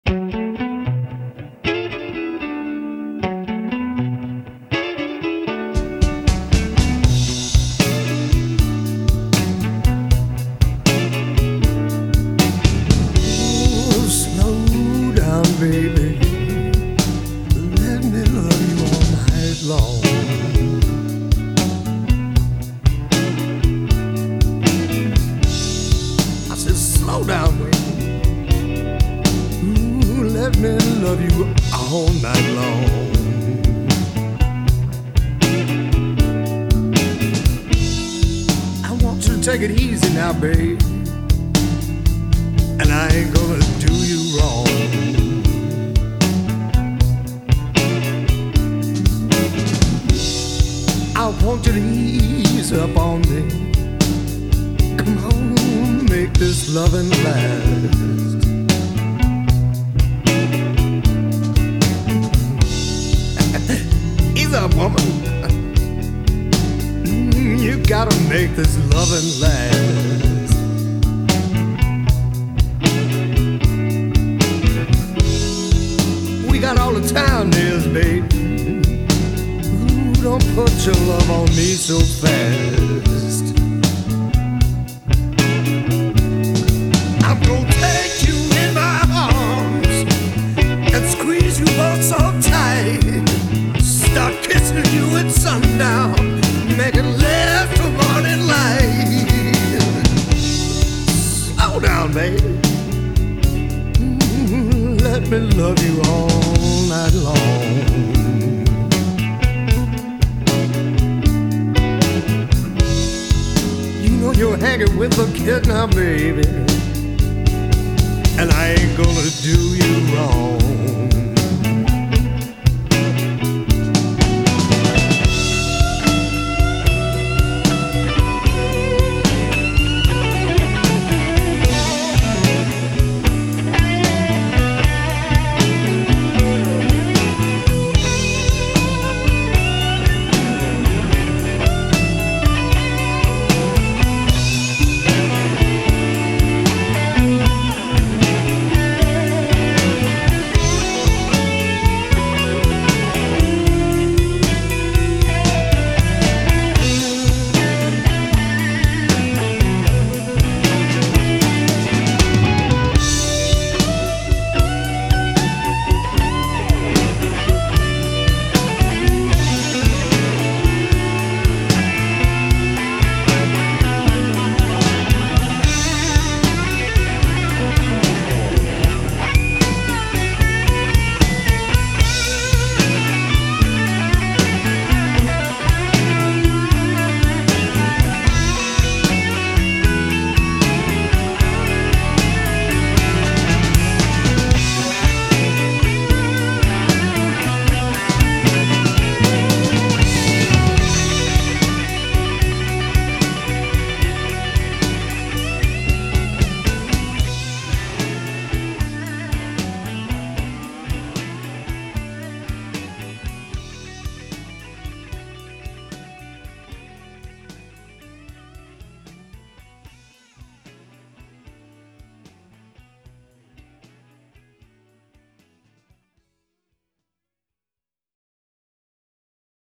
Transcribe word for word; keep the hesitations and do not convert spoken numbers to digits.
Baby, let me love you all night long. I said, slow down, baby. Ooh, let me love you all night long. I want you to take it easy now, baby, and I ain't gonna do you wrong. I want you to ease up on me. Come on, make this loving last. Ease up, woman. You gotta make this loving last. We got all the time there is, baby. Don't put your love on me so fast. I'm gonna take you in my arms and squeeze you both so tight. Start kissing you at sundown, make it last till morning light. Slow down, baby. Let me love you all night long. You're hanging with a kid now, baby, and I ain't gonna do